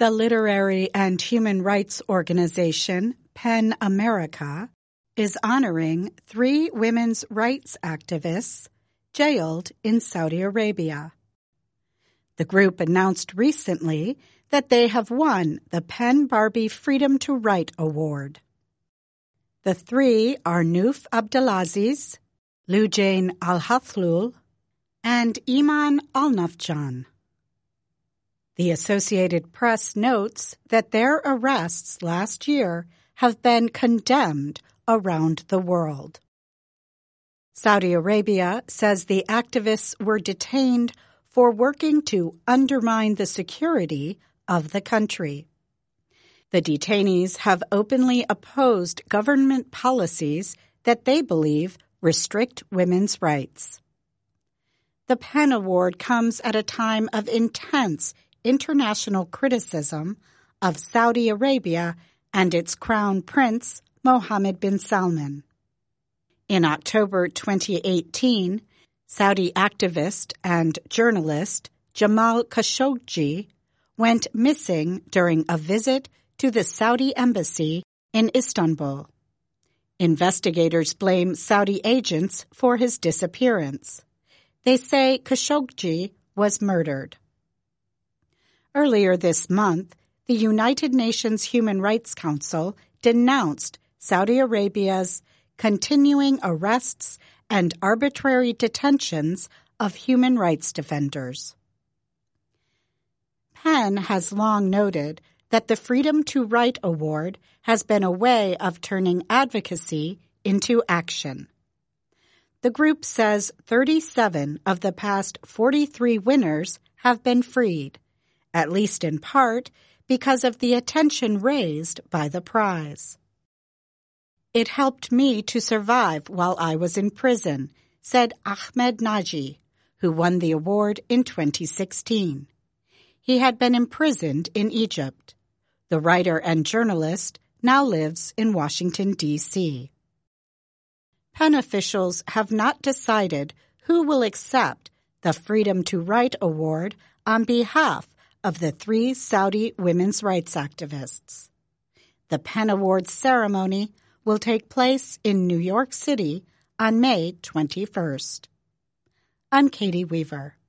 The literary and human rights organization PEN America is honoring 3 women's rights activists jailed in Saudi Arabia. The group announced recently that they have won the PEN Barbie Freedom to Write Award. The 3 are Nouf Abdelaziz, Loujain Al-Hathlul, and Iman Al-Nafjan. The Associated Press notes that their arrests last year have been condemned around the world. Saudi Arabia says the activists were detained for working to undermine the security of the country. The detainees have openly opposed government policies that they believe restrict women's rights. The PEN Award comes at a time of intense international criticism of Saudi Arabia and its crown prince, Mohammed bin Salman. In October 2018, Saudi activist and journalist Jamal Khashoggi went missing during a visit to the Saudi embassy in Istanbul. Investigators blame Saudi agents for his disappearance. They say Khashoggi was murdered. Earlier this month, the United Nations Human Rights Council denounced Saudi Arabia's continuing arrests and arbitrary detentions of human rights defenders. PEN has long noted that the Freedom to Write Award has been a way of turning advocacy into action. The group says 37 of the past 43 winners have been freed, at least in part because of the attention raised by the prize. "It helped me to survive while I was in prison," said Ahmed Naji, who won the award in 2016. He had been imprisoned in Egypt. The writer and journalist now lives in Washington, D.C. PEN officials have not decided who will accept the Freedom to Write Award on behalf of the 3 Saudi women's rights activists. The PEN Awards ceremony will take place in New York City on May 21st. I'm Katie Weaver.